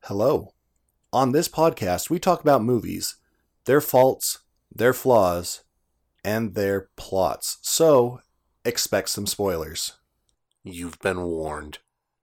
Hello. On this podcast, we talk about movies, their faults, their flaws, and their plots. So, expect some spoilers. You've been warned.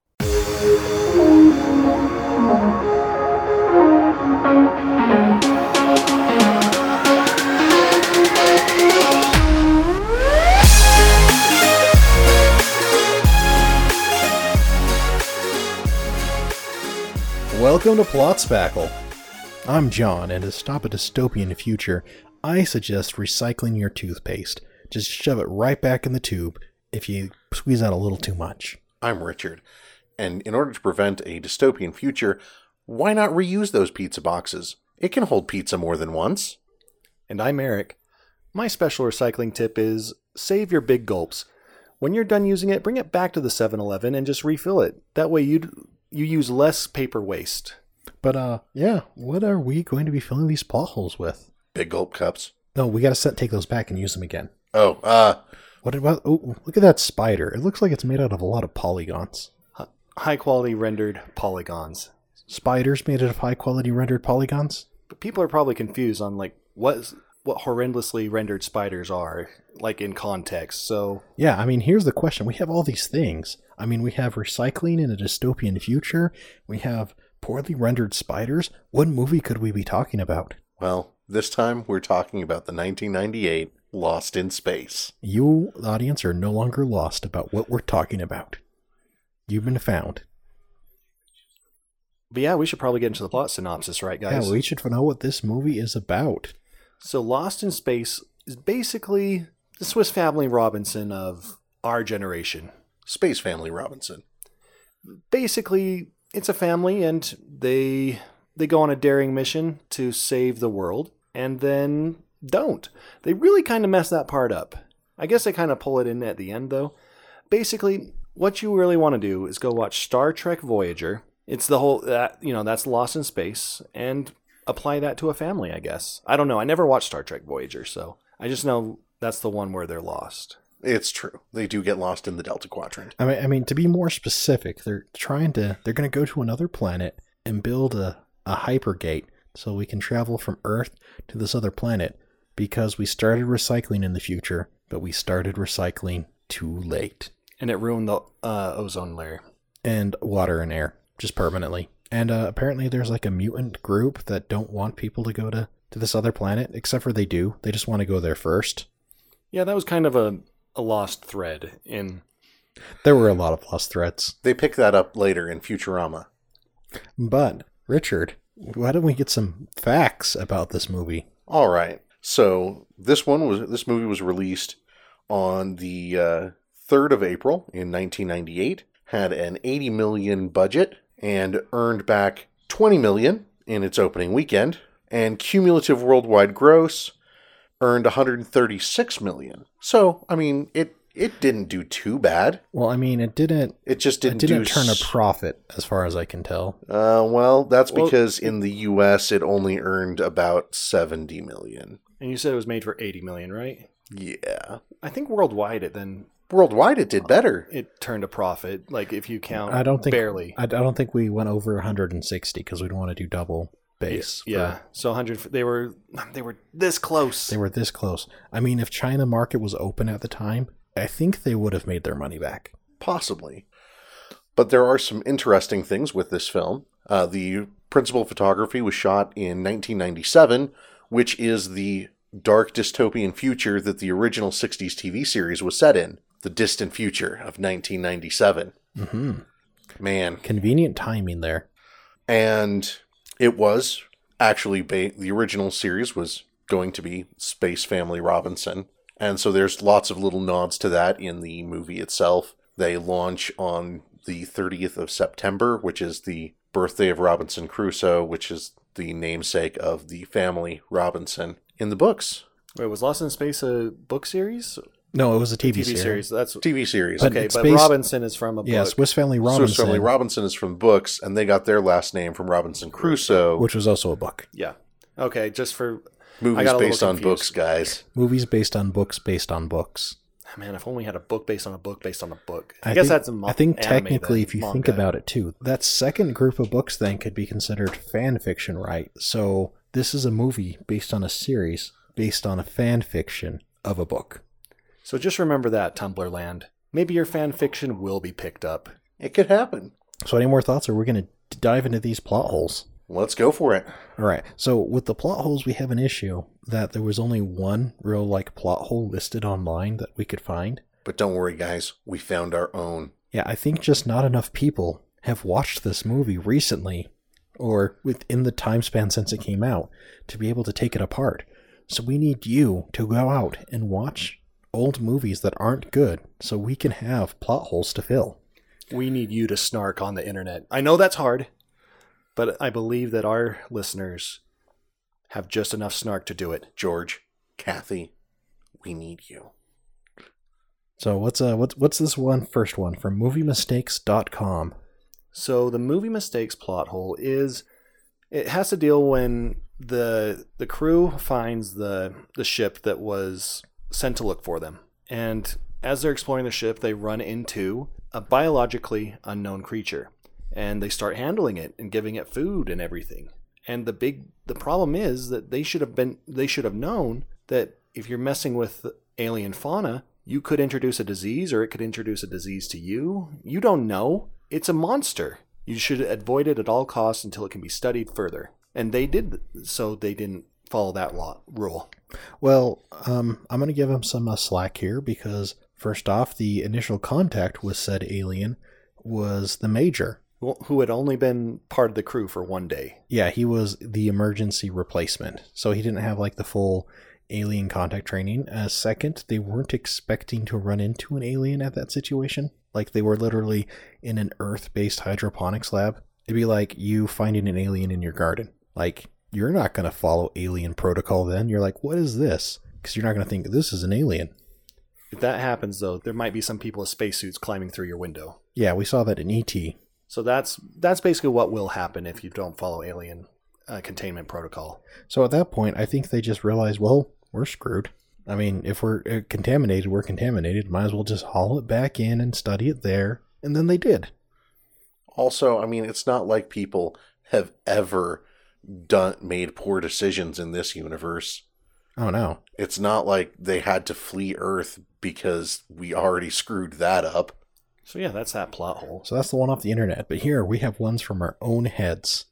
Welcome to Plot Spackle. I'm John, and to stop a dystopian future, I suggest recycling your toothpaste. Just shove it right back in the tube if you squeeze out a little too much. I'm Richard, and in order to prevent a dystopian future, why not reuse those pizza boxes? It can hold pizza more than once. And I'm Eric. My special recycling tip is save your big gulps. When you're done using it, bring it back to the 7-Eleven and just refill it. That way you use less paper waste. But, what are we going to be filling these potholes with? Big gulp cups. No, we gotta take those back and use them again. What about, look at that spider. It looks like it's made out of a lot of polygons. High quality rendered polygons. Spiders made out of high quality rendered polygons? But people are probably confused on what horrendously rendered spiders are, in context, so... Yeah, I mean, here's the question. We have all these things. I mean, we have recycling in a dystopian future. We have poorly rendered spiders. What movie could we be talking about? Well, this time we're talking about the 1998 Lost in Space. You, the audience, are no longer lost about what we're talking about. You've been found. But yeah, we should probably get into the plot synopsis, right, guys? Yeah, we should know what this movie is about. So Lost in Space is basically the Swiss Family Robinson of our generation. Space Family Robinson. Basically, it's a family and they go on a daring mission to save the world and then don't. They really kind of mess that part up. I guess they kind of pull it in at the end, though. Basically, what you really want to do is go watch Star Trek Voyager. It's the whole, that's Lost in Space, and apply that to a family, I guess. I don't know. I never watched Star Trek Voyager, so I just know that's the one where they're lost. It's true. They do get lost in the Delta Quadrant. I mean, to be more specific, they're going to go to another planet and build a hypergate so we can travel from Earth to this other planet because we started recycling in the future, but we started recycling too late. And it ruined the ozone layer. And water and air, just permanently. And apparently there's a mutant group that don't want people to go to this other planet, except for they do. They just want to go there first. Yeah, that was kind of a lost thread in... There were a lot of lost threads. They pick that up later in Futurama. But, Richard, why don't we get some facts about this movie? All right. So this movie was released on the 3rd of April in 1998, had an $80 million budget, and earned back $20 million in its opening weekend, and cumulative worldwide gross earned $136 million. So, I mean, it didn't do too bad. Well, I mean, it didn't turn a profit, as far as I can tell. That's because in the U.S. it only earned about $70 million. And you said it was made for $80 million, right? Yeah. I think worldwide it did better. It turned a profit, if you count. I don't think barely. I don't think we went over 160 because we don't want to do double base. Yeah. So 100. They were this close. They were this close. I mean, if China market was open at the time, I think they would have made their money back. Possibly. But there are some interesting things with this film. The principal photography was shot in 1997, which is the dark dystopian future that the original 60s TV series was set in. The distant future of 1997. Mm-hmm. Man. Convenient timing there. And it was actually, the original series was going to be Space Family Robinson. And so there's lots of little nods to that in the movie itself. They launch on the 30th of September, which is the birthday of Robinson Crusoe, which is the namesake of the family Robinson in the books. Wait, was Lost in Space a book series? No, it was a TV series. That's TV series. But Robinson is from a book. Yeah, Swiss Family Robinson. Swiss Family Robinson is from books, and they got their last name from Robinson Crusoe, which was also a book. Yeah. Okay, just for movies based on books, guys. Movies based on books based on books. Man, if only we had a book based on a book based on a book. I guess that's I think technically, if you think about it too, that second group of books then could be considered fan fiction, right? So this is a movie based on a series based on a fan fiction of a book. So just remember that, Tumblr land. Maybe your fan fiction will be picked up. It could happen. So any more thoughts, or we're going to dive into these plot holes? Let's go for it. All right. So with the plot holes, we have an issue that there was only one real plot hole listed online that we could find. But don't worry, guys. We found our own. Yeah, I think just not enough people have watched this movie recently or within the time span since it came out to be able to take it apart. So we need you to go out and watch old movies that aren't good so we can have plot holes to fill. We need you to snark on the internet. I know that's hard, but I believe that our listeners have just enough snark to do it. George, Kathy, we need you. So what's this first one from MovieMistakes.com? So the Movie Mistakes plot hole it has to deal when the crew finds the ship that was sent to look for them. And as they're exploring the ship, they run into a biologically unknown creature. And they start handling it and giving it food and everything. And the problem is that they should have known that if you're messing with alien fauna, you could introduce a disease, or it could introduce a disease to you. You don't know. It's a monster. You should avoid it at all costs until it can be studied further. And they did, so they didn't follow that rule. Well, I'm going to give them some slack here because, first off, the initial contact with said alien was the Major, who had only been part of the crew for one day. Yeah, he was the emergency replacement. So he didn't have the full alien contact training. Second, they weren't expecting to run into an alien at that situation. They were literally in an Earth-based hydroponics lab. It'd be like you finding an alien in your garden. You're not going to follow alien protocol then. You're like, what is this? Because you're not going to think this is an alien. If that happens, though, there might be some people with spacesuits climbing through your window. Yeah, we saw that in E.T. So that's basically what will happen if you don't follow alien containment protocol. So at that point, I think they just realized, well, we're screwed. I mean, if we're contaminated, we're contaminated. Might as well just haul it back in and study it there. And then they did. Also, I mean, it's not like people have ever made poor decisions in this universe. Oh, no. It's not like they had to flee Earth because we already screwed that up. So yeah, that's that plot hole. So that's the one off the internet. But here we have ones from our own heads.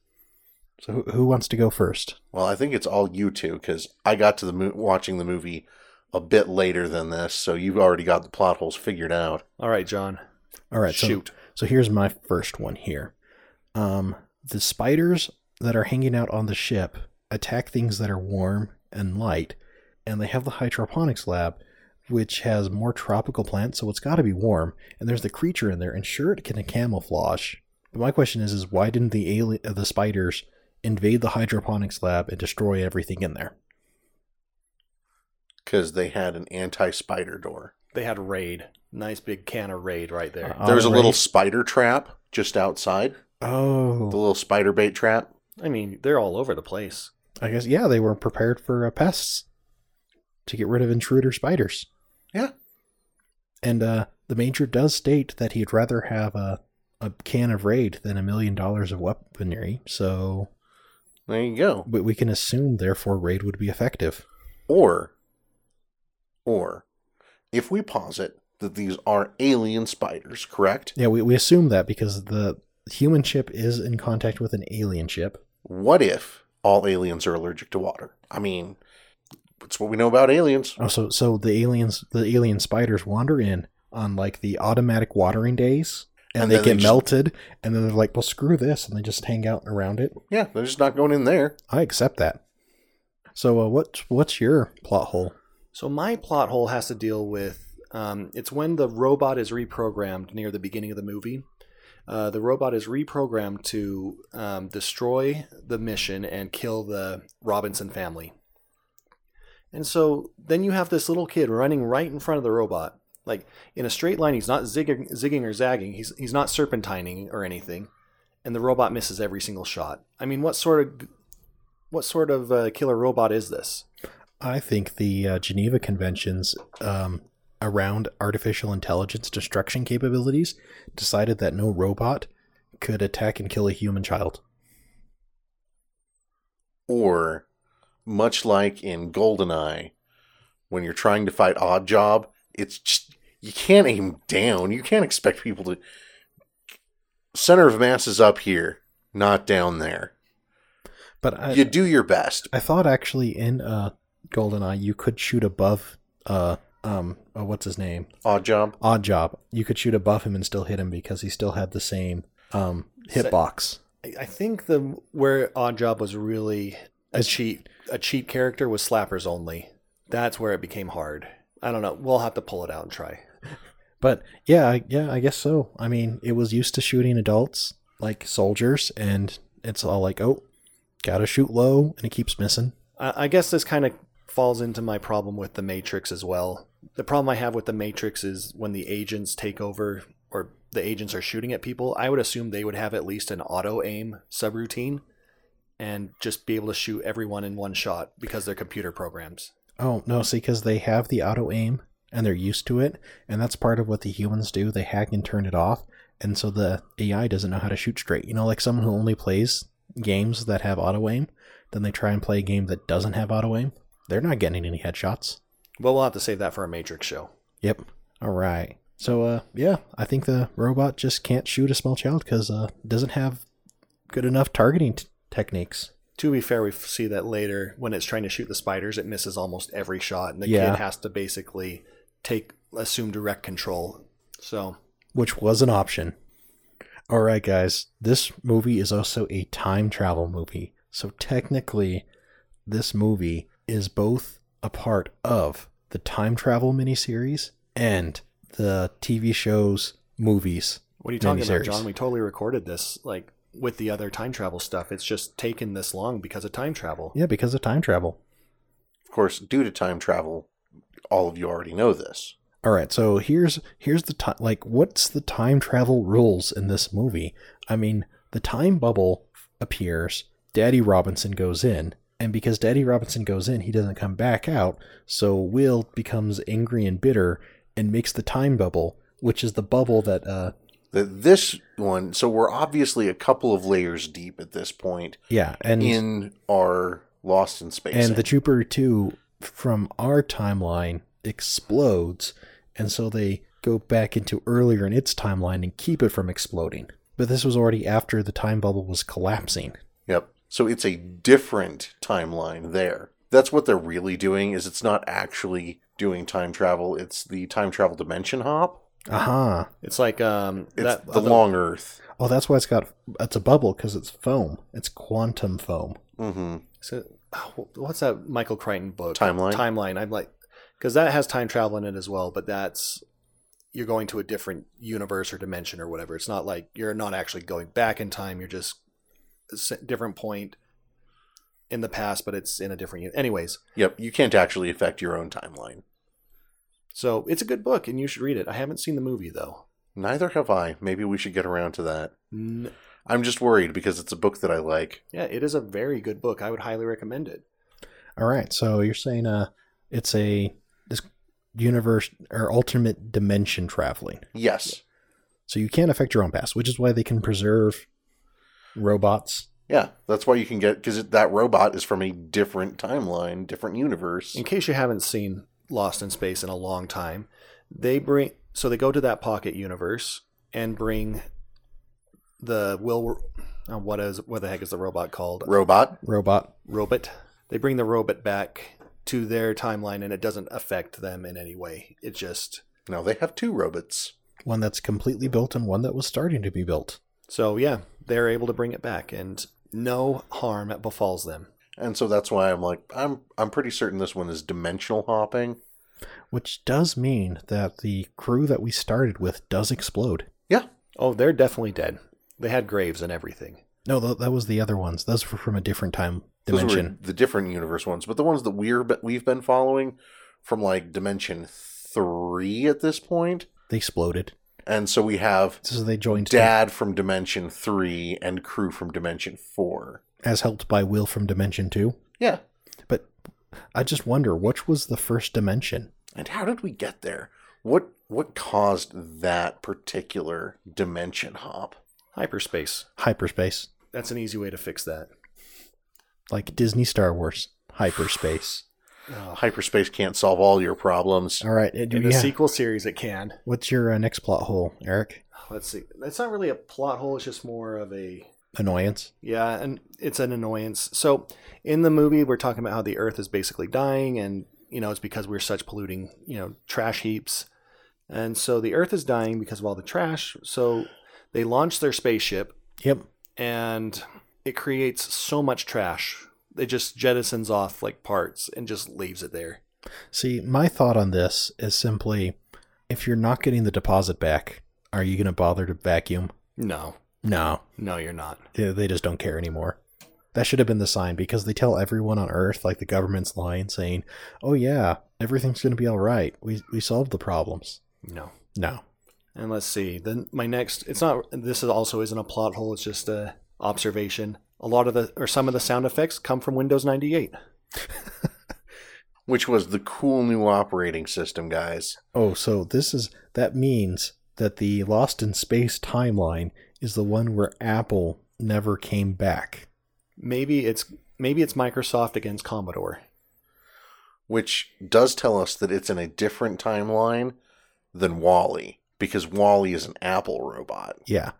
So who wants to go first? Well, I think it's all you two, because I got to watching the movie a bit later than this, so you've already got the plot holes figured out. All right, John. All right, shoot. So here's my first one here. The spiders that are hanging out on the ship attack things that are warm and light, and they have the hydroponics lab, which has more tropical plants, so it's got to be warm, and there's the creature in there, and sure, it can camouflage. But my question is why didn't the spiders invade the hydroponics lab and destroy everything in there? Because they had an anti-spider door. They had Raid. Nice big can of Raid right there. There was a little spider trap just outside. Oh. The little spider bait trap. I mean, they're all over the place. I guess, yeah, they were prepared for pests to get rid of intruder spiders. Yeah. And the Major does state that he'd rather have a can of Raid than $1 million of weaponry, so... There you go. But we can assume, therefore, Raid would be effective. Or, if we posit that these are alien spiders, correct? Yeah, we assume that because the human ship is in contact with an alien ship. What if all aliens are allergic to water? I mean, that's what we know about aliens. Oh, so the alien spiders wander in on the automatic watering days, and they get melted, and then they're like, well, screw this, and they just hang out around it. Yeah, they're just not going in there. I accept that. So what's your plot hole? So my plot hole has to deal with, it's when the robot is reprogrammed near the beginning of the movie. The robot is reprogrammed to destroy the mission and kill the Robinson family. And so then you have this little kid running right in front of the robot. In a straight line, he's not zigging or zagging. He's not serpentining or anything. And the robot misses every single shot. I mean, what sort of killer robot is this? I think the Geneva Conventions around artificial intelligence destruction capabilities, decided that no robot could attack and kill a human child. Or, much like in GoldenEye, when you're trying to fight Oddjob, it's just, you can't aim down. You can't expect people to... Center of mass is up here, not down there. But you do your best. I thought actually in GoldenEye you could shoot above what's his name? Oddjob. You could shoot above him and still hit him because he still had the same hitbox. I think where Oddjob was really a cheat character was Slappers Only. That's where it became hard. I don't know. We'll have to pull it out and try. But yeah, I guess so. I mean, it was used to shooting adults like soldiers, and it's all like, oh, gotta shoot low, and it keeps missing. I guess this kind of falls into my problem with The Matrix as well. The problem I have with The Matrix is when the agents take over, or the agents are shooting at people, I would assume they would have at least an auto-aim subroutine and just be able to shoot everyone in one shot because they're computer programs. Oh, no, see, because they have the auto-aim, and they're used to it, and that's part of what the humans do. They hack and turn it off, and so the AI doesn't know how to shoot straight. You know, like someone who only plays games that have auto-aim, then they try and play a game that doesn't have auto-aim. They're not getting any headshots. Well, we'll have to save that for a Matrix show. Yep. All right. So, yeah, I think the robot just can't shoot a small child because it doesn't have good enough targeting techniques. To be fair, we see that later when it's trying to shoot the spiders, it misses almost every shot, and the kid has to basically assume direct control. So, which was an option. All right, guys, this movie is also a time travel movie. So technically, this movie is both a part of the time travel miniseries and the TV shows, movies. What are you talking about, John? We totally recorded this, like, with the other time travel stuff. It's just taken this long because of time travel. Yeah, because of time travel. Of course, due to time travel, all of you already know this. All right, so here's the time. Like, what's the time travel rules in this movie? I mean, the time bubble appears. Daddy Robinson goes in, and because Daddy Robinson goes in, he doesn't come back out. So Will becomes angry and bitter and makes the time bubble, which is the bubble that this one. So we're obviously a couple of layers deep at this point. Yeah, and in our Lost in Space, and the Trooper 2 from our timeline explodes, and so they go back into earlier in its timeline and keep it from exploding. But this was already after the time bubble was collapsing. Yep. So it's a different timeline there. That's what they're really doing, is it's not actually doing time travel. It's the time travel dimension hop. Aha. It's like it's the long Earth. Oh, that's why it's a bubble, because it's foam. It's quantum foam. Mm-hmm. So what's that Michael Crichton book? Timeline. I'm like, because that has time travel in it as well, but you're going to a different universe or dimension or whatever. It's not like you're not actually going back in time. You're just a different point in the past, but it's in a different... Anyways. Yep, you can't actually affect your own timeline. So it's a good book, and you should read it. I haven't seen the movie, though. Neither have I. Maybe we should get around to that. I'm just worried because it's a book that I like. Yeah, it is a very good book. I would highly recommend it. All right, so you're saying it's this universe or alternate dimension traveling. Yes. So you can't affect your own past, which is why they can preserve robots. Yeah, that's why you can get, because that robot is from a different timeline, different universe. In case you haven't seen Lost in Space in a long time, they go to that pocket universe and bring the what the heck is the robot called? Robot. They bring the robot back to their timeline, and it doesn't affect them in any way. It just... No, they have two robots. One that's completely built and one that was starting to be built. So yeah, they're able to bring it back, and no harm befalls them. And so that's why I'm like, I'm pretty certain this one is dimensional hopping. Which does mean that the crew that we started with does explode. Yeah. Oh, they're definitely dead. They had graves and everything. No, that was the other ones. Those were from a different time dimension. Those were the different universe ones. But the ones that we've been following from like dimension 3 at this point. They exploded. And so we have so they joined Dad from dimension 3 and crew from dimension 4. As helped by Will from dimension 2? Yeah. But I just wonder, which was the first dimension? And how did we get there? What caused that particular dimension hop? Hyperspace. Hyperspace. That's an easy way to fix that. Like Disney Star Wars. Hyperspace. Hyperspace can't solve all your problems. All right. In the sequel series, it can. What's your next plot hole, Eric? Let's see. It's not really a plot hole. It's just more of a... Annoyance? Yeah, and it's an annoyance. So in the movie, we're talking about how the Earth is basically dying, and, it's because we're such polluting, trash heaps. And so the Earth is dying because of all the trash. So they launch their spaceship. Yep. And it creates so much trash. It just jettisons off like parts and just leaves it there. See, my thought on this is simply, if you're not getting the deposit back, are you going to bother to vacuum? No. No, you're not. They just don't care anymore. That should have been the sign, because they tell everyone on Earth, like the government's lying, saying, oh yeah, everything's going to be all right. We solved the problems. No. And let's see. Then my next, this also isn't a plot hole. It's just a observation. Some of the sound effects come from Windows 98. Which was the cool new operating system, guys. Oh, so that means that the Lost in Space timeline is the one where Apple never came back. Maybe it's Microsoft against Commodore. Which does tell us that it's in a different timeline than WALL-E, because WALL-E is an Apple robot. Yeah.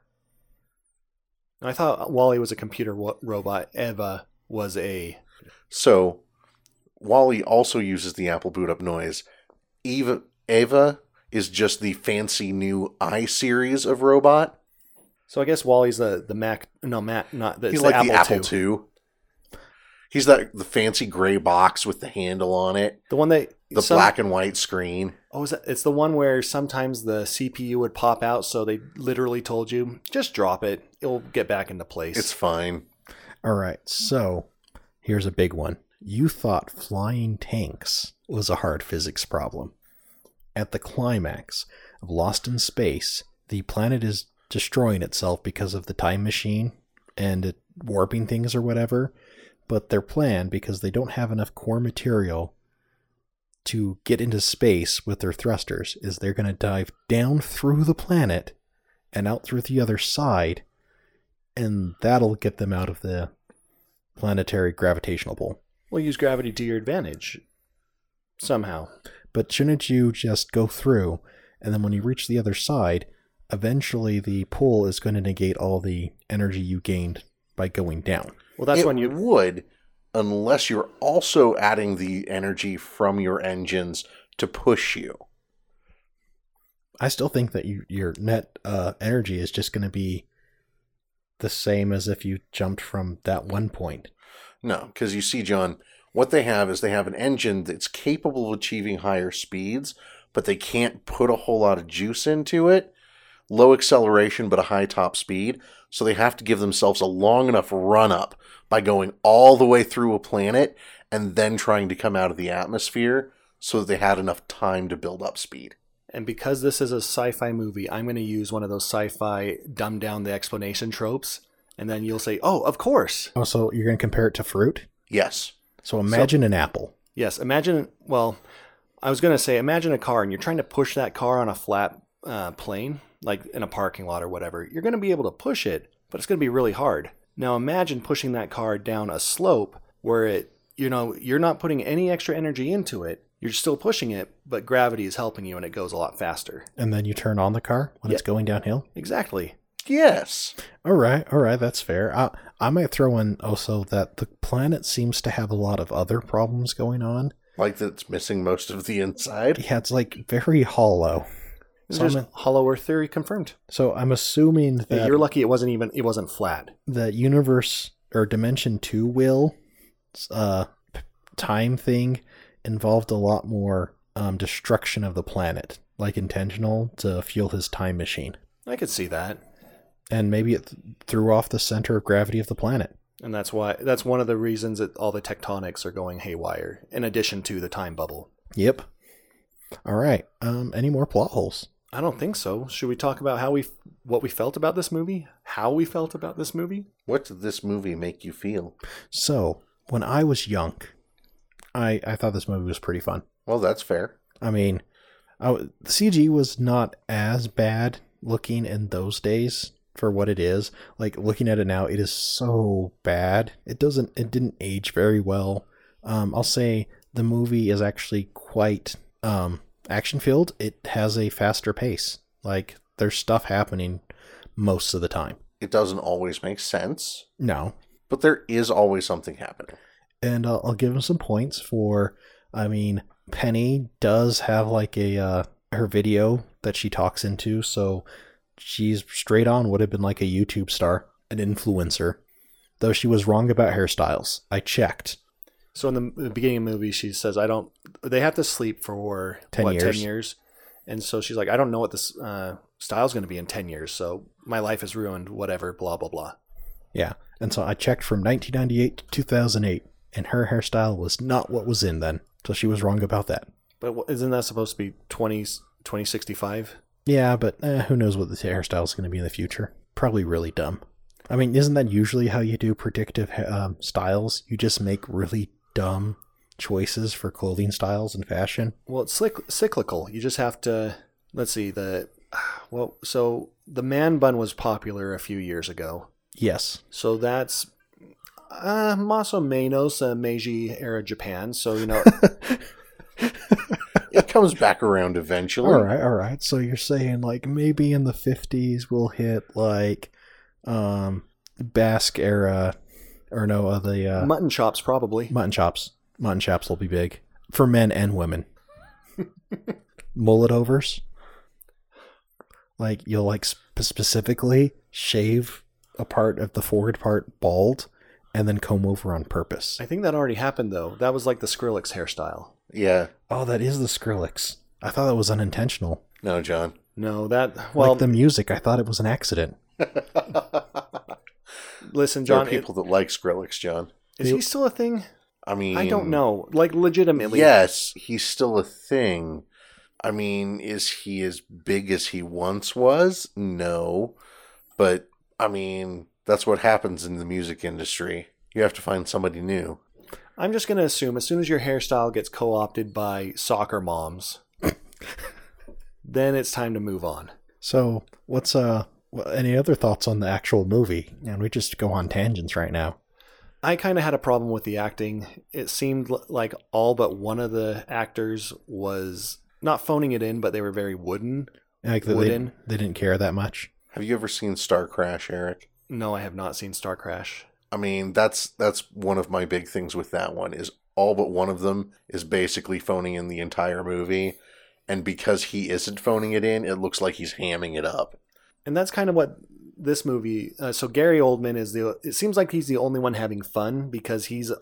I thought WALL-E was a computer robot. Eva was a... So, WALL-E also uses the Apple boot up noise. Eva is just the fancy new i-series of robot. So I guess WALL-E's the Mac... No, Mac, not... He's like the Apple II. He's the fancy gray box with the handle on it. The one that... The black and white screen. Oh, it's the one where sometimes the CPU would pop out, so they literally told you, just drop it. It'll get back into place. It's fine. All right, so here's a big one. You thought flying tanks was a hard physics problem. At the climax of Lost in Space, the planet is destroying itself because of the time machine and it warping things or whatever, but their plan, because they don't have enough core material to get into space with their thrusters, is they're going to dive down through the planet and out through the other side, and that'll get them out of the planetary gravitational pull. Well, use gravity to your advantage somehow. But shouldn't you just go through, and then when you reach the other side, eventually the pull is going to negate all the energy you gained by going down? Well, that's when you would, unless you're also adding the energy from your engines to push you. I still think that your net energy is just going to be the same as if you jumped from that one point. No, because you see, John, what they have is they have an engine that's capable of achieving higher speeds, but they can't put a whole lot of juice into it. Low acceleration, but a high top speed. So they have to give themselves a long enough run up by going all the way through a planet and then trying to come out of the atmosphere so that they had enough time to build up speed. And because this is a sci-fi movie, I'm going to use one of those sci-fi dumb down the explanation tropes. And then you'll say, oh, of course. Oh, so you're going to compare it to fruit? Yes. So imagine an apple. Yes. Imagine a car, and you're trying to push that car on a flat plane, like in a parking lot or whatever. You're going to be able to push it, but it's going to be really hard. Now imagine pushing that car down a slope where you're not putting any extra energy into it. You're still pushing it, but gravity is helping you and it goes a lot faster. And then you turn on the car when it's going downhill? Exactly. Yes. All right, that's fair. I might throw in also that the planet seems to have a lot of other problems going on. Like that it's missing most of the inside? Yeah, it's like very hollow. So hollow Earth theory confirmed. So I'm assuming that... You're lucky it wasn't flat. The universe, or Dimension 2 will, time thing involved a lot more destruction of the planet, like intentional, to fuel his time machine. I could see that. And maybe it threw off the center of gravity of the planet. And that's one of the reasons that all the tectonics are going haywire, in addition to the time bubble. Yep. All right. Any more plot holes? I don't think so. Should we talk about what we felt about this movie? How we felt about this movie? What did this movie make you feel? So, when I was young, I thought this movie was pretty fun. Well, that's fair. I mean, The CG was not as bad looking in those days for what it is. Like looking at it now, it is so bad. It didn't age very well. I'll say the movie is actually quite action filled. It has a faster pace. Like there's stuff happening most of the time. It doesn't always make sense, No. but there is always something happening. And I'll give him some points for, I mean, Penny does have like her video that she talks into, so she's straight on would have been like a YouTube star, an influencer. Though she was wrong about hairstyles. I checked. So in the beginning of the movie, she says, they have to sleep for 10 years. 10 years. And so she's like, I don't know what this style's going to be in 10 years. So my life is ruined, whatever, blah, blah, blah. Yeah. And so I checked from 1998 to 2008, and her hairstyle was not what was in then. So she was wrong about that. But isn't that supposed to be 2065? Yeah, but who knows what the hairstyle is going to be in the future. Probably really dumb. I mean, isn't that usually how you do predictive styles? You just make really dumb choices for clothing styles and fashion. Well, it's cyclical. You just have to, let's see, so the man bun was popular a few years ago. Yes. So that's Maso Menos, Meiji era Japan. So, It comes back around eventually. All right. So you're saying like maybe in the 50s we'll hit like Basque era, or no, the mutton chops probably. Mutton chops. Mutton chops will be big for men and women. Mullet overs. Like you'll like specifically shave a part of the forward part bald and then comb over on purpose. I think that already happened though. That was like the Skrillex hairstyle. Yeah. Oh, that is the Skrillex. I thought that was unintentional. No, John. No, like the music, I thought it was an accident. Listen, There John. are people that like Skrillex, John. Is he still a thing? I mean... I don't know. Like, legitimately. Yes, he's still a thing. I mean, is he as big as he once was? No. But, I mean, that's what happens in the music industry. You have to find somebody new. I'm just going to assume as soon as your hairstyle gets co-opted by soccer moms, then it's time to move on. So, what's any other thoughts on the actual movie? And we just go on tangents right now. I kind of had a problem with the acting. It seemed like all but one of the actors was not phoning it in, but they were very wooden. Like they didn't care that much. Have you ever seen Star Crash, Eric? No, I have not seen Star Crash. I mean, that's one of my big things with that one, is all but one of them is basically phoning in the entire movie. And because he isn't phoning it in, it looks like he's hamming it up. And that's kind of what this movie... so Gary Oldman is it seems like he's the only one having fun because he's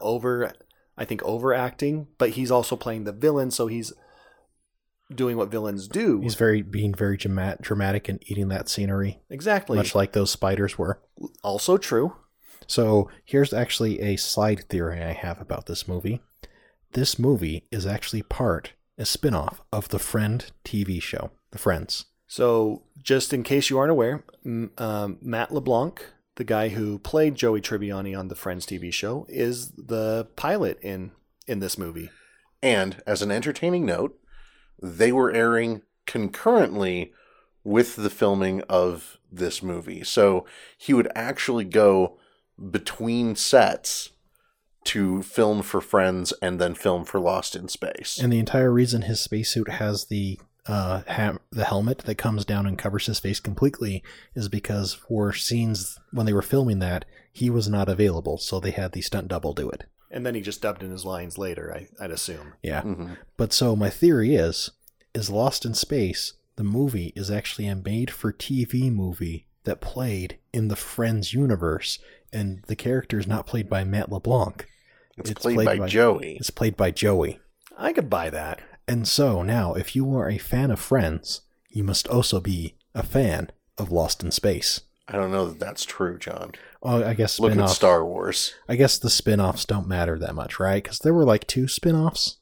overacting, but he's also playing the villain, so he's doing what villains do. He's being very dramatic and eating that scenery. Exactly. Much like those spiders were. Also true. So here's actually a side theory I have about this movie. This movie is actually a spin-off of the Friend TV show, The Friends. So, just in case you aren't aware, Matt LeBlanc, the guy who played Joey Tribbiani on the Friends TV show, is the pilot in this movie. And, as an entertaining note, they were airing concurrently with the filming of this movie. So, he would actually go between sets to film for Friends and then film for Lost in Space. And the entire reason his spacesuit has the helmet that comes down and covers his face completely is because for scenes when they were filming that, he was not available, so they had the stunt double do it. And then he just dubbed in his lines later, I'd assume. Yeah. Mm-hmm. But so my theory is Lost in Space, the movie, is actually a made-for-TV movie that played in the Friends universe, and the character is not played by Matt LeBlanc. It's played by Joey. It's played by Joey. I could buy that. And so now, if you are a fan of Friends, you must also be a fan of Lost in Space. I don't know that that's true, John. Oh, I guess Look spin-off. at Star Wars. I guess the spin-offs don't matter that much, right? Because there were like 2 spin-offs.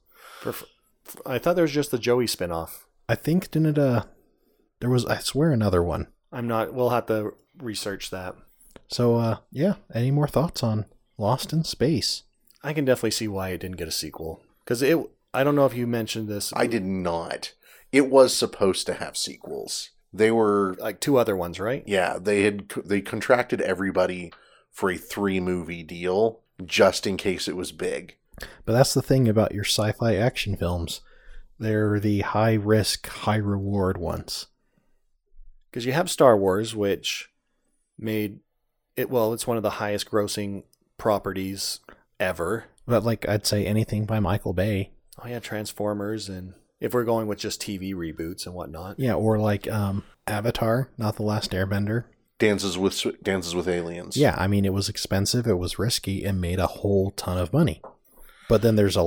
I thought there was just the Joey spinoff. I think, didn't it, there was, I swear, another one. We'll have to research that. So, yeah, any more thoughts on Lost in Space? I can definitely see why it didn't get a sequel. Because I don't know if you mentioned this. I did not. It was supposed to have sequels. They were Like 2 other ones, right? Yeah, they contracted everybody for a 3-movie deal just in case it was big. But that's the thing about your sci-fi action films. They're the high risk, high reward ones. Because you have Star Wars, which made it, well, it's one of the highest grossing properties ever. But like I'd say anything by Michael Bay. Oh yeah, Transformers, and if we're going with just TV reboots and whatnot. Yeah, or like Avatar, not The Last Airbender. Dances with Aliens. Yeah, I mean, it was expensive, it was risky, and made a whole ton of money. But then there's a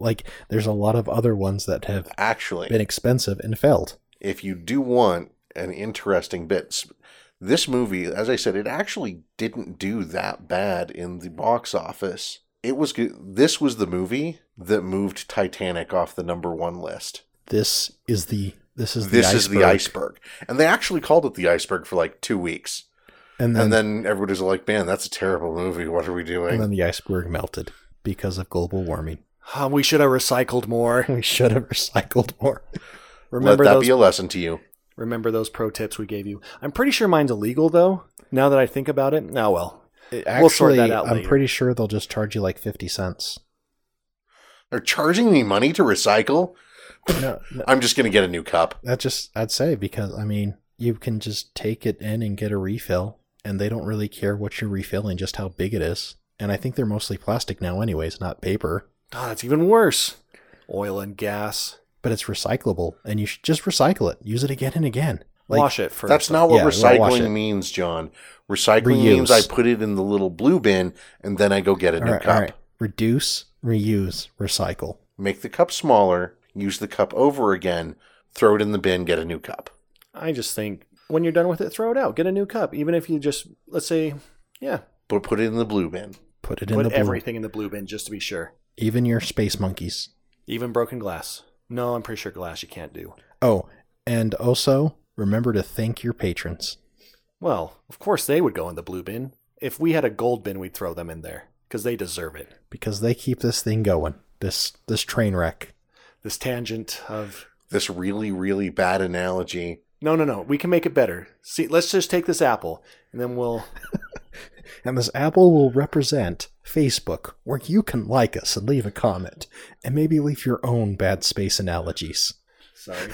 lot of other ones that have Actually, been expensive and failed. if you do want an interesting bit, this movie, as I said, it actually didn't do that bad in the box office. It was good. This was the movie that moved Titanic off the #1 list. This is the iceberg. And they actually called it the iceberg for like 2 weeks. And And then everybody's like, man, that's a terrible movie. What are we doing? and then the iceberg melted because of global warming. We should have recycled more. We should have recycled more. Let that be a lesson to you. Remember those pro tips we gave you. I'm pretty sure mine's illegal, though, now that I think about it. Oh, well. We'll sort that out I'm later. pretty sure they'll just charge you like 50 cents. They're charging me money to recycle? No, I'm just going to get a new cup. I'd say, because, I mean, you can just take it in and get a refill, and they don't really care what you're refilling, just how big it is. And I think they're mostly plastic now anyways, not paper. Oh, that's even worse. Oil and gas. But it's recyclable, and you should just recycle it. Use it again and again. Like, Wash it first. That's not what Yeah, wash recycling it. means, John. Recycling Reuse. means I put it in the little blue bin, and then I go get a new cup. all right. Reduce, reuse, recycle. Make the cup smaller, use the cup over again, throw it in the bin, get a new cup. I just think when you're done with it, throw it out. Get a new cup. Even if you just, let's say, yeah, But put it in the blue bin. Put it in put the blue. everything in the blue bin just to be sure. Even your space monkeys. Even broken glass. No, I'm pretty sure glass you can't do. Oh, and also, remember to thank your patrons. Well, of course they would go in the blue bin. If we had a gold bin, we'd throw them in there because they deserve it. Because they keep this thing going. This train wreck. This tangent of This really, really bad analogy. no. We can make it better. See, let's just take this apple and then we'll. And this apple will represent Facebook, where you can like us and leave a comment. And maybe leave your own bad space analogies. Sorry.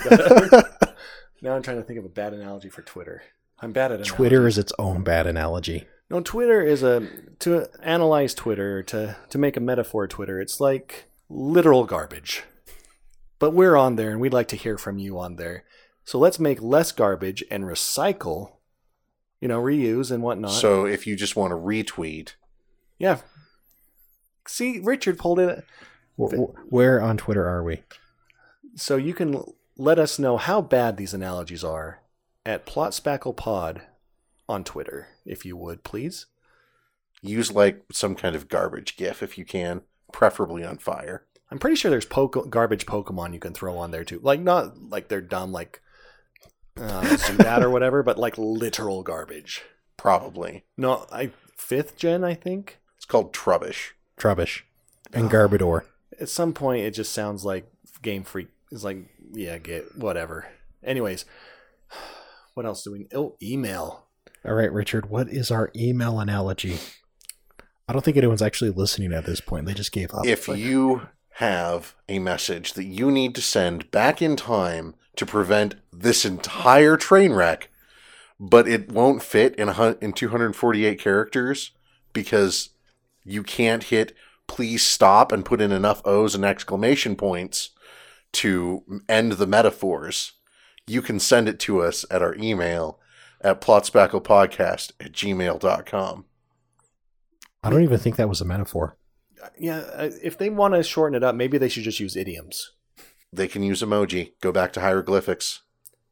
Now I'm trying to think of a bad analogy for Twitter. I'm bad at analogies. Twitter is its own bad analogy. No, Twitter is to analyze Twitter, to make a metaphor of Twitter, it's like literal garbage. But we're on there and we'd like to hear from you on there. So let's make less garbage and recycle, reuse and whatnot. So if you just want to retweet, yeah. See, Richard pulled it. Where on Twitter are we? So you can let us know how bad these analogies are at PlotSpacklePod on Twitter, if you would, please. use like some kind of garbage GIF if you can, preferably on fire. I'm pretty sure there's garbage Pokemon you can throw on there too. Like, not like they're dumb, like Zubat or whatever, but like literal garbage. Probably. No, 5th gen, I think. It's called Trubbish. Trubbish. And Garbodor. At some point, it just sounds like Game Freak is like, yeah, get whatever. Anyways, what else do we? Oh, email. All right, Richard, what is our email analogy? I don't think anyone's actually listening at this point. They just gave up. If you have a message that you need to send back in time to prevent this entire train wreck, but it won't fit in 248 characters because you can't hit please stop and put in enough O's and exclamation points to end the metaphors, you can send it to us at our email at plotspacklepodcast@gmail.com. I don't even think that was a metaphor. Yeah, if they want to shorten it up, maybe they should just use idioms. They can use emoji. Go back to hieroglyphics.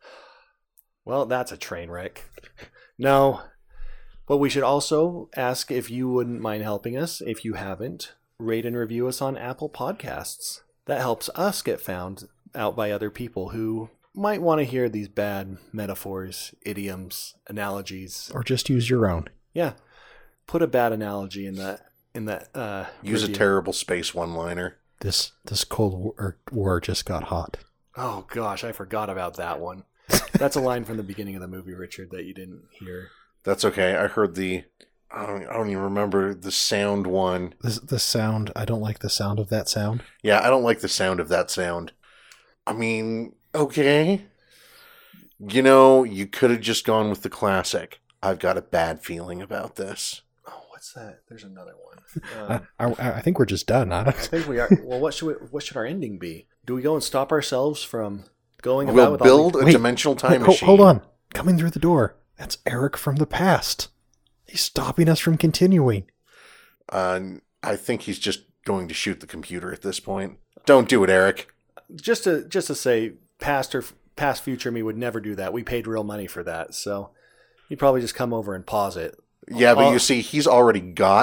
Well, that's a train wreck. No. But we should also ask if you wouldn't mind helping us, if you haven't, rate and review us on Apple Podcasts. That helps us get found out by other people who might want to hear these bad metaphors, idioms, analogies. Or just use your own. Yeah. Put a bad analogy in that Use review. a terrible space one-liner. This Cold War just got hot. Oh gosh, I forgot about that one. That's a line from the beginning of the movie, Richard, that you didn't hear. That's okay. I heard I don't even remember the sound one. The sound, I don't like the sound of that sound. Yeah, I don't like the sound of that sound. I mean, okay. You could have just gone with the classic. I've got a bad feeling about this. Oh, what's that? There's another one. I think we're just done, I huh? think we are. Well, what should our ending be? Do we go and stop ourselves from going about We'll with all build the... a Wait, dimensional time machine. Hold on. Coming through the door. That's Eric from the past. He's stopping us from continuing. I think he's just going to shoot the computer at this point. Don't do it, Eric. Just to say, past future me would never do that. We paid real money for that, so he'd probably just come over and pause it. Yeah, but you see, he's already got